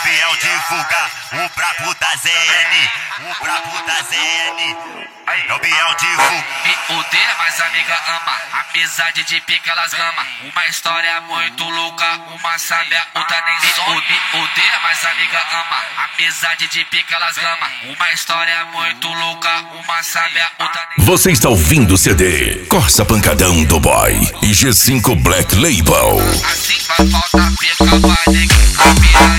Biel divulgar o brabo da ZN, o brabo da ZN. É o Biel divulgar. Me odeia, mas amiga ama. Amizade de pica elas gama. Uma história muito louca, uma sabe a outra nem some. Me odeia, mas amiga ama. Amizade de pica elas gama. Uma história muito louca, uma sabe a outra nem some. Você está ouvindo o CD Corsa Pancadão do Boy e G5 Black Label. Assim vai faltar pica, vai negar.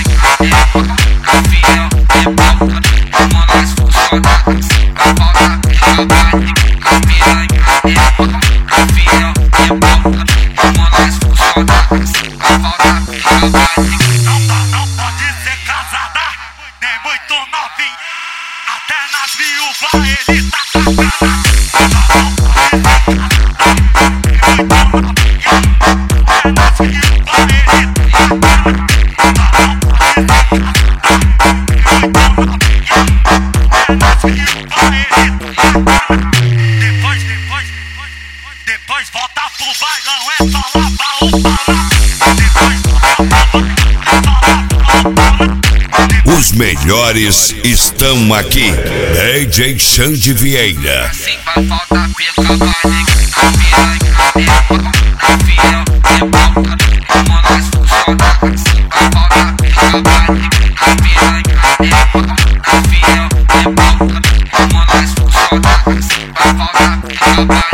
A piranha é boca, como nós funciona. Vai faltar pica, vai negar. A piranha é boca, é boca, como nós funciona. Vai faltar pica, vai negar. Não pode ser casada, nem muito novinha. Até nas viúvas ele tá cagada. Depois volta pro bailão, é só lavar o balão. Os melhores estão aqui. DJ Xande Vieira. Assim vai faltar pica, vai negar. A piranha é boca, é boca, como nós funciona. Assim vai faltar pica, vai negar. A piranha é boca, é boca, como nós funciona. Assim vai faltar pica, vai